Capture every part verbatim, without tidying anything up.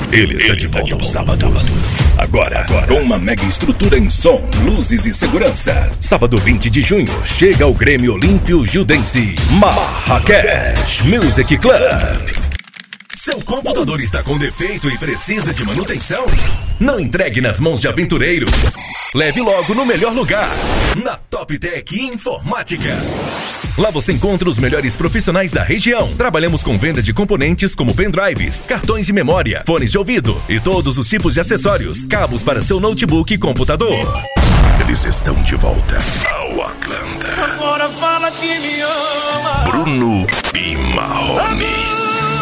Ele está de volta aos sábados. Agora, com uma mega estrutura em som, luzes e segurança. Sábado vinte de junho, chega o Grêmio Olímpio Gildense Marrakech Music Club. Seu computador está com defeito e precisa de manutenção? Não entregue nas mãos de aventureiros. Leve logo no melhor lugar, na Top Tech Informática. Lá você encontra os melhores profissionais da região. Trabalhamos com venda de componentes como pendrives, cartões de memória, fones de ouvido e todos os tipos de acessórios, cabos para seu notebook e computador. Eles estão de volta ao Atlanta. Agora fala que me ama. Bruno e Marrone.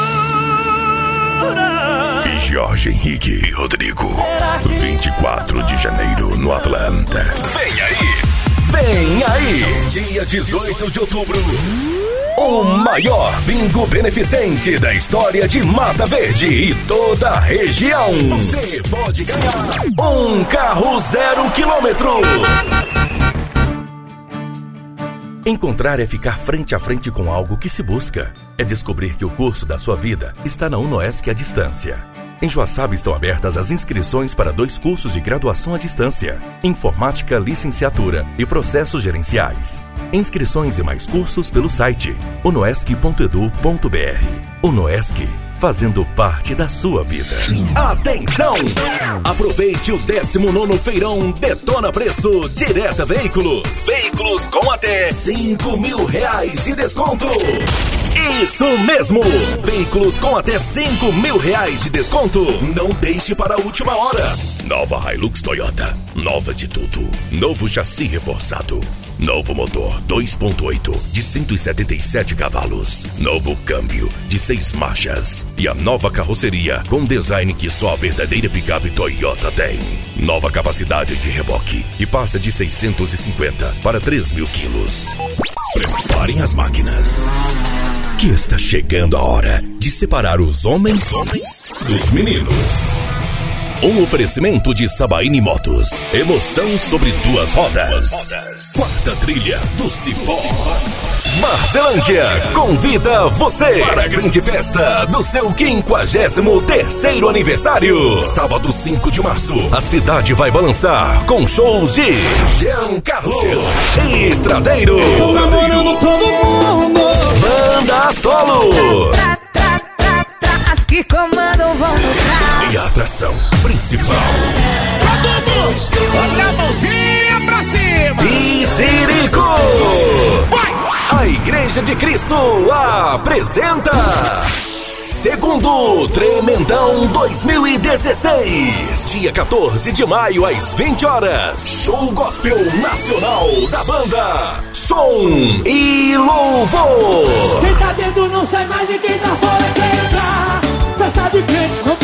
E Jorge Henrique e Rodrigo. vinte e quatro de janeiro no Atlanta. Vem aí! Vem aí! Dia dezoito de outubro. O maior bingo beneficente da história de Mata Verde e toda a região. Você pode ganhar um carro zero quilômetro. Encontrar é ficar frente a frente com algo que se busca. É descobrir que o curso da sua vida está na UNOESC à distância. Em Joaçaba estão abertas as inscrições para dois cursos de graduação à distância: Informática, Licenciatura e Processos Gerenciais. Inscrições e mais cursos pelo site unoesc ponto edu ponto br. UNOESC, fazendo parte da sua vida. Atenção! Aproveite o décimo nono Feirão Detona Preço Direta Veículos. Veículos com até cinco mil reais de desconto. Isso mesmo! Veículos com até cinco mil reais de desconto. Não deixe para a última hora. Nova Hilux Toyota. Nova de tudo. Novo chassi reforçado. Novo motor dois ponto oito de cento e setenta e sete cavalos. Novo câmbio de seis marchas. E a nova carroceria com design que só a verdadeira picape Toyota tem. Nova capacidade de reboque que passa de seiscentos e cinquenta para três mil quilos. Preparem as máquinas, que está chegando a hora de separar os homens, homens dos meninos. Um oferecimento de Sabaini Motos. Emoção sobre duas rodas. Quarta trilha do Cipó. Marcelândia convida você para a grande festa do seu quinquagésimo terceiro aniversário. Sábado cinco de março, a cidade vai balançar com shows de Giancarlo e Estradeiro. Comemorando todo mundo. Banda Solo. Tra, tra, tra, tra, as que comandam vão lutar. E a atração principal. Todo mundo, olha a mãozinha pra cima. E Sirico. Vai! A Igreja de Cristo apresenta Segundo Tremendão dois mil e dezesseis, dia quatorze de maio às vinte horas. Show Gospel Nacional da banda Som e Louvor. Quem tá dentro não sai mais e quem tá fora quer entrar. Festa de crente,